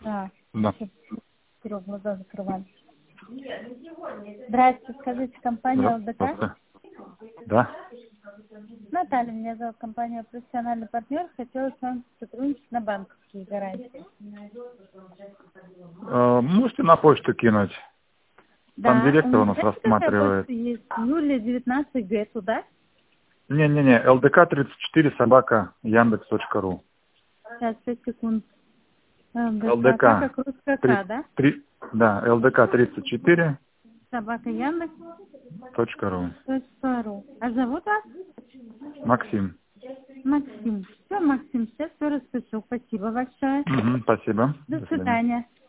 Да. Да. Серега, глаза закрывали. Здравствуйте, скажите, компания ЛДК? Да. Наталья, меня зовут, компания «Профессиональный партнер». Хотела с вами сотрудничать на банковские гарантии. Можете на почту кинуть? Там директор у нас рассматривает. Есть Юлия 19Г, туда? Не-не-не, ldk34@yandex.ru. Сейчас, 5 секунд. ЛДК. Как русская К, да? Да, ldk34. Собака Яндекс. .ру. А зовут вас? Максим. Максим. Все, Максим, сейчас все распишу. Спасибо большое. Спасибо. До свидания.